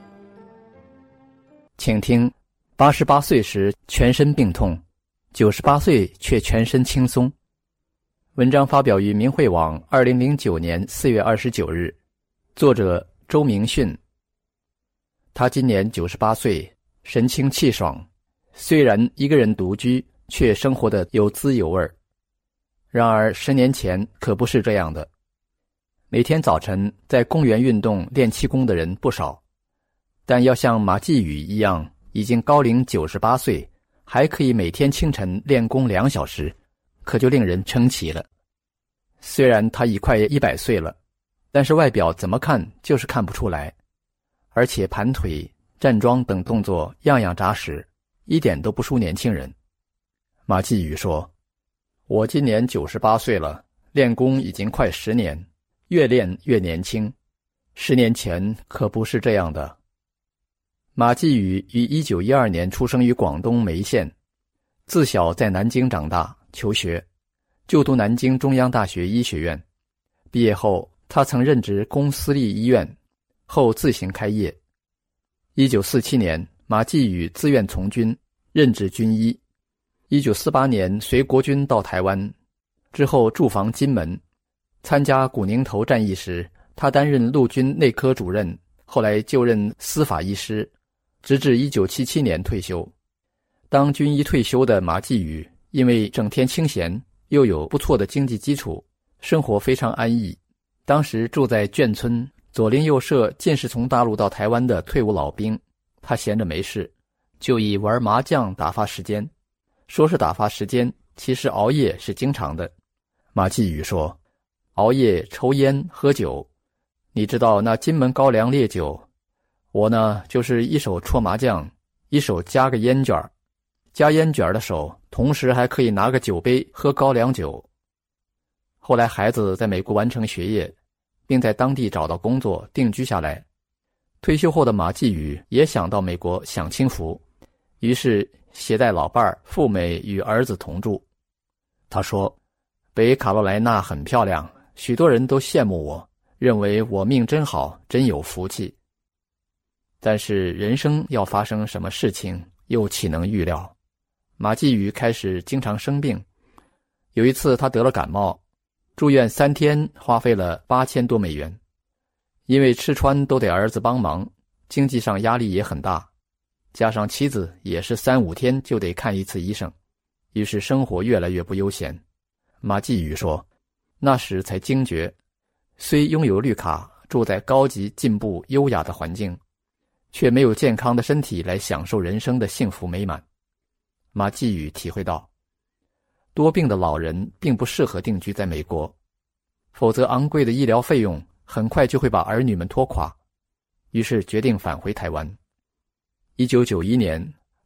请听：八十八岁时全身病痛，九十八岁却全身轻松。文章发表于明慧网二零零九年四月二十九日，作者周明训。他今年九十八岁，神清气爽，虽然一个人独居，却生活得有滋有味。然而十年前可不是这样的。每天早晨在公园运动练气功的人不少，但要像马季宇一样，已经高龄九十八岁，还可以每天清晨练功两小时，可就令人称奇了。虽然他已快一百岁了，但是外表怎么看就是看不出来，而且盘腿、站桩等动作样样扎实，一点都不输年轻人。马季宇说：“我今年九十八岁了，练功已经快十年，越练越年轻。十年前可不是这样的。”马季宇于一九一二年出生于广东梅县，自小在南京长大求学，就读南京中央大学医学院。毕业后，他曾任职公私立医院，后自行开业。一九四七年，马季宇自愿从军，任职军医。一九四八年随国军到台湾，之后驻防金门。参加古宁头战役时，他担任陆军内科主任，后来就任司法医师，直至一九七七年退休。当军医退休的马季宇，因为整天清闲，又有不错的经济基础，生活非常安逸。当时住在眷村，左邻右舍尽是从大陆到台湾的退伍老兵，他闲着没事，就以玩麻将打发时间。说是打发时间，其实熬夜是经常的。马季宇说：“熬夜、抽烟、喝酒，你知道那金门高粱烈酒，我呢就是一手戳麻将，一手夹个烟卷，夹烟卷的手同时还可以拿个酒杯喝高粱酒。”后来孩子在美国完成学业，并在当地找到工作定居下来。退休后的马季宇也想到美国享清福，于是携带老伴儿赴美与儿子同住。他说：“北卡罗来纳很漂亮，许多人都羡慕我，认为我命真好，真有福气。但是人生要发生什么事情，又岂能预料？”马季宇开始经常生病，有一次他得了感冒，住院三天，花费了八千多美元。因为吃穿都得儿子帮忙，经济上压力也很大，加上妻子也是三五天就得看一次医生，于是生活越来越不悠闲。马季宇说：“那时才惊觉，虽拥有绿卡，住在高级、进步、优雅的环境，却没有健康的身体来享受人生的幸福美满。”马季宇体会到，多病的老人并不适合定居在美国，否则昂贵的医疗费用很快就会把儿女们拖垮，于是决定返回台湾。一九九一年，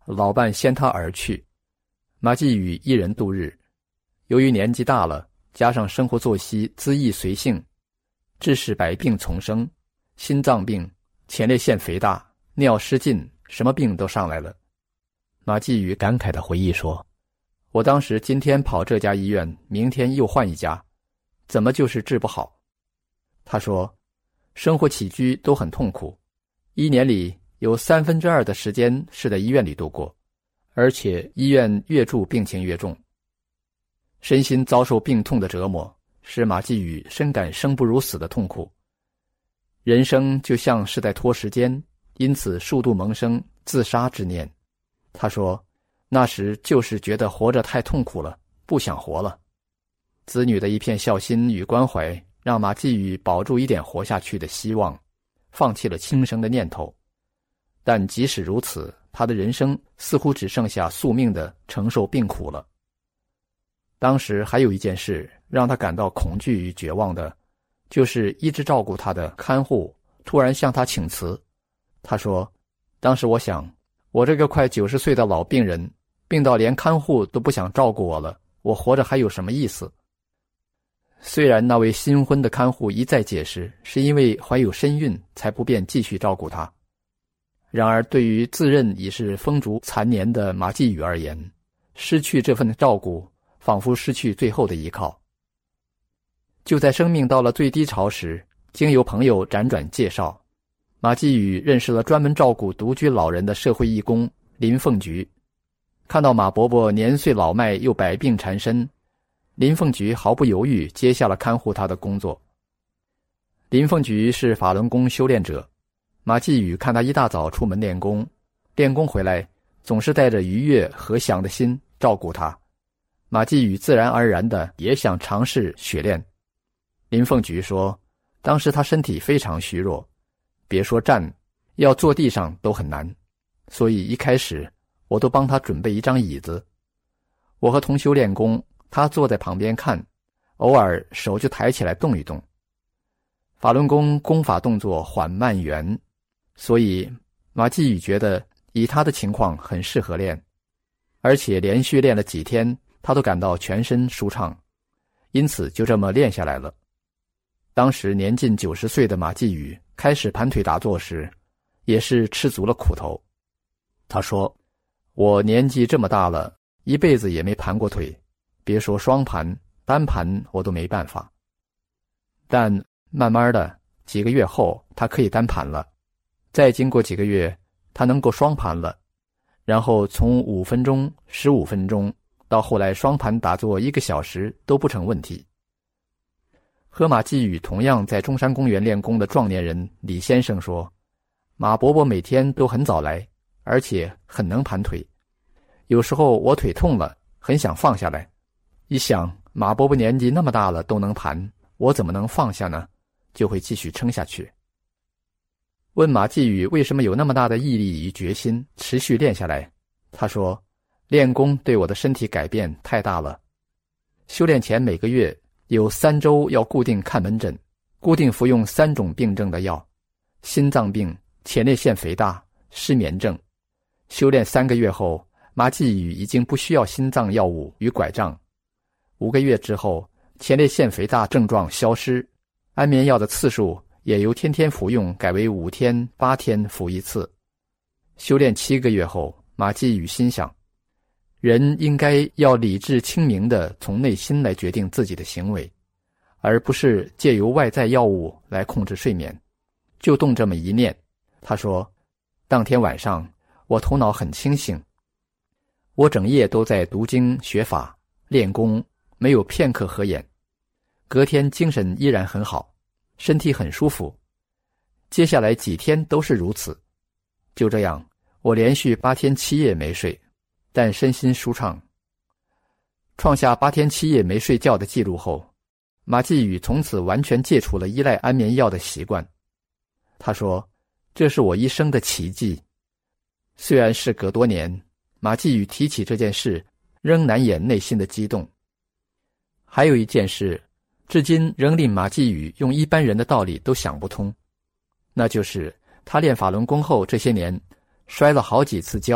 老伴先他而去，马季宇一人度日。由于年纪大了，加上生活作息恣意随性，致使百病丛生，心脏病、前列腺肥大、尿失禁，什么病都上来了。马季宇感慨地回忆说，我当时今天跑这家医院，明天又换一家，怎么就是治不好。他说，生活起居都很痛苦，一年里有三分之二的时间是在医院里度过，而且医院越住病情越重。身心遭受病痛的折磨，使马季宇深感生不如死的痛苦。人生就像是在拖时间，因此数度萌生自杀之念。他说，那时就是觉得活着太痛苦了，不想活了。子女的一片孝心与关怀，让马季宇保住一点活下去的希望，放弃了轻生的念头。但即使如此，他的人生似乎只剩下宿命的承受病苦了。当时还有一件事让他感到恐惧与绝望的，就是一直照顾他的看护突然向他请辞。他说，当时我想，我这个快九十岁的老病人，病到连看护都不想照顾我了，我活着还有什么意思？虽然那位新婚的看护一再解释，是因为怀有身孕才不便继续照顾他，然而对于自认已是风烛残年的马季宇而言，失去这份照顾仿佛失去最后的依靠。就在生命到了最低潮时，经由朋友辗转介绍，马季宇认识了专门照顾独居老人的社会义工林凤菊。看到马伯伯年岁老迈又百病缠身，林凤菊毫不犹豫接下了看护他的工作。林凤菊是法轮功修炼者，马季宇看他一大早出门练功，练功回来总是带着愉悦和祥的心照顾他，马季宇自然而然的也想尝试血练。林凤菊说，当时他身体非常虚弱，别说站，要坐地上都很难，所以一开始我都帮他准备一张椅子。我和同修练功，他坐在旁边看，偶尔手就抬起来动一动。法轮功功法动作缓慢圆，所以马季宇觉得以他的情况很适合练，而且连续练了几天，他都感到全身舒畅，因此就这么练下来了。当时年近九十岁的马季宇开始盘腿打坐时，也是吃足了苦头。他说，我年纪这么大了，一辈子也没盘过腿，别说双盘，单盘我都没办法。但慢慢的，几个月后他可以单盘了，再经过几个月他能够双盘了，然后从五分钟、十五分钟到后来双盘打坐一个小时都不成问题。和马季宇同样在中山公园练功的壮年人李先生说，马伯伯每天都很早来，而且很能盘腿。有时候我腿痛了，很想放下来，一想马伯伯年纪那么大了都能盘，我怎么能放下呢？就会继续撑下去。问马季宇为什么有那么大的毅力与决心持续练下来，他说，练功对我的身体改变太大了。修炼前每个月有三周要固定看门诊，固定服用三种病症的药，心脏病、前列腺肥大、失眠症。修炼三个月后，马季宇已经不需要心脏药物与拐杖。五个月之后，前列腺肥大症状消失，安眠药的次数也由天天服用改为五天、八天服一次。修炼七个月后，马季宇心想，人应该要理智清明地从内心来决定自己的行为，而不是借由外在药物来控制睡眠。就动这么一念，他说，当天晚上我头脑很清醒，我整夜都在读经学法练功，没有片刻合眼。隔天精神依然很好，身体很舒服。接下来几天都是如此。就这样，我连续八天七夜没睡，但身心舒畅。创下八天七夜没睡觉的记录后，马季宇从此完全戒除了依赖安眠药的习惯。他说，这是我一生的奇迹。虽然事隔多年，马季宇提起这件事仍难掩内心的激动。还有一件事至今仍令马季宇用一般人的道理都想不通，那就是他练法轮功后这些年摔了好几次跤，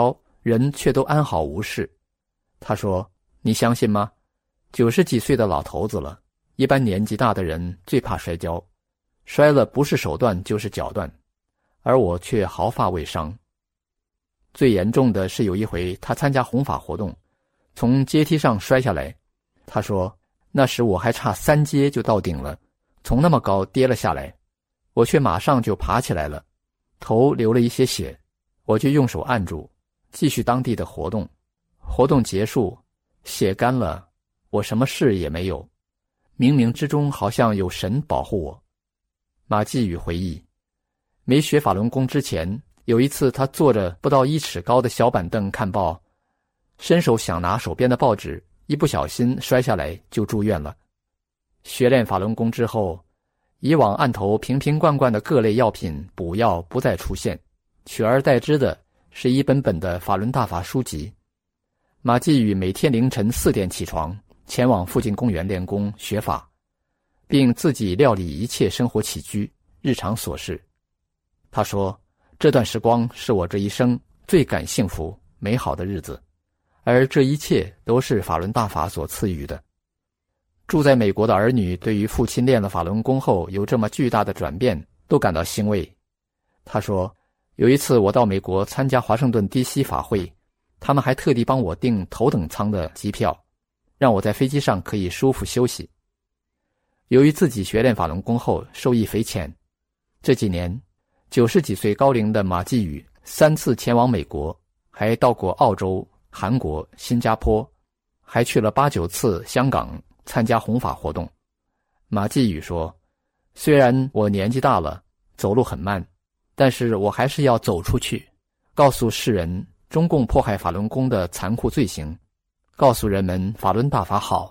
人却都安好无事。他说，你相信吗？九十几岁的老头子了，一般年纪大的人最怕摔跤，摔了不是手断就是脚断，而我却毫发未伤。最严重的是有一回他参加弘法活动，从阶梯上摔下来。他说，那时我还差三阶就到顶了，从那么高跌了下来，我却马上就爬起来了，头流了一些血，我就用手按住，继续当地的活动。活动结束，血干了，我什么事也没有，冥冥之中好像有神保护我。马季宇回忆，没学法轮功之前，有一次他坐着不到一尺高的小板凳看报，伸手想拿手边的报纸，一不小心摔下来就住院了。学练法轮功之后，以往案头瓶瓶罐罐的各类药品补药不再出现，取而代之的是一本本的法轮大法书籍。马季宇每天凌晨四点起床，前往附近公园练功学法，并自己料理一切生活起居、日常琐事。他说，这段时光是我这一生最感幸福、美好的日子，而这一切都是法轮大法所赐予的。住在美国的儿女对于父亲练了法轮功后有这么巨大的转变，都感到欣慰。他说，有一次我到美国参加华盛顿 D C 法会，他们还特地帮我订头等舱的机票，让我在飞机上可以舒服休息。由于自己学练法轮功后受益匪浅，这几年九十几岁高龄的马季宇三次前往美国，还到过澳洲、韩国、新加坡，还去了八九次香港参加弘法活动。马季宇说，虽然我年纪大了，走路很慢，但是我还是要走出去，告诉世人中共迫害法轮功的残酷罪行，告诉人们法轮大法好。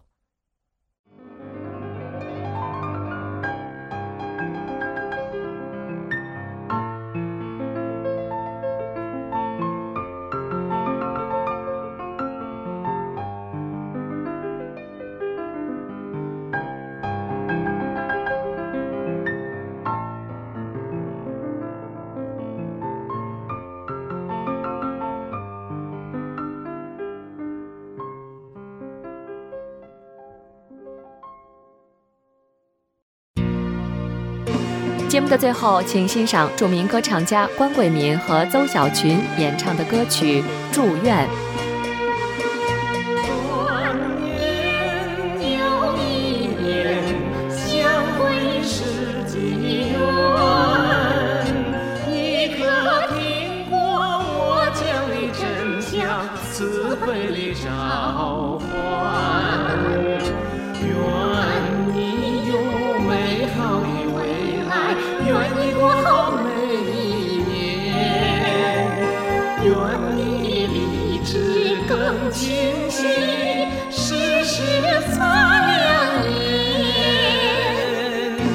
节目的最后，请欣赏著名歌唱家关贵民和邹小群演唱的歌曲《祝愿》。 清晰，世事擦亮眼。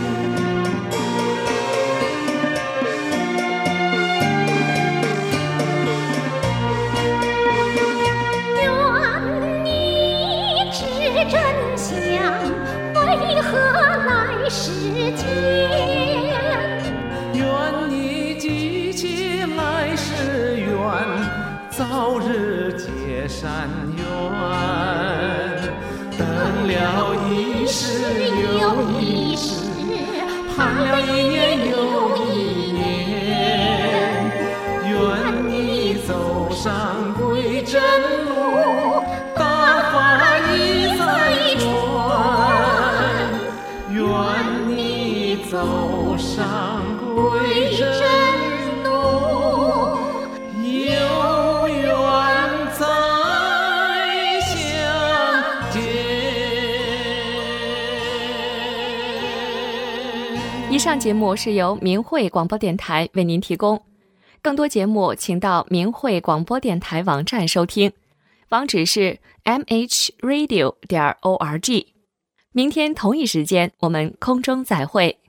愿你知真相，为何来世间？愿你记起来世缘，早日结善缘，等了一世又一世，盼了一年又一年。愿你走上归真路，大法已在传。愿你走上归真路，有缘再相见。 以上节目是由明慧广播电台为您提供，更多节目请到明慧广播电台网站收听，网址是 m h radio 点 org。明天同一时间我们空中再会。